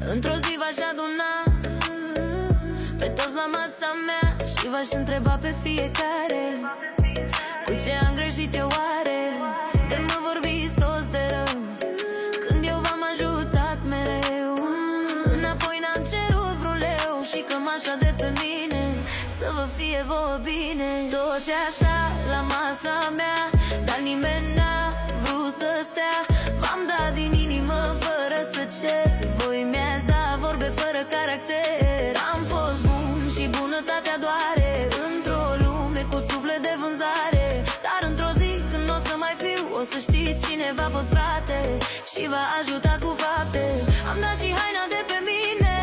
Într-o zi v-aș aduna pe toți la masa mea și v-aș întreba pe fiecare: cu ce am greșit eu oare? De mă vorbiți toți de rău, când eu v-am ajutat mereu. Înapoi n-am cerut vreun leu și cămașa de pe mine să vă fie vouă bine. Toți așa la masa mea, dar nimeni n-a vrut să stea. V-am dat din inimă fără să cer, voi mi-ați dat vorbe fără caracter. Am fost bun și bunătatea doare într-o lume cu suflet de vânzare. Dar într-o zi când o să mai fiu, o să știți cine v-a fost frate și v-a ajutat cu fapte. Am dat și haina de pe mine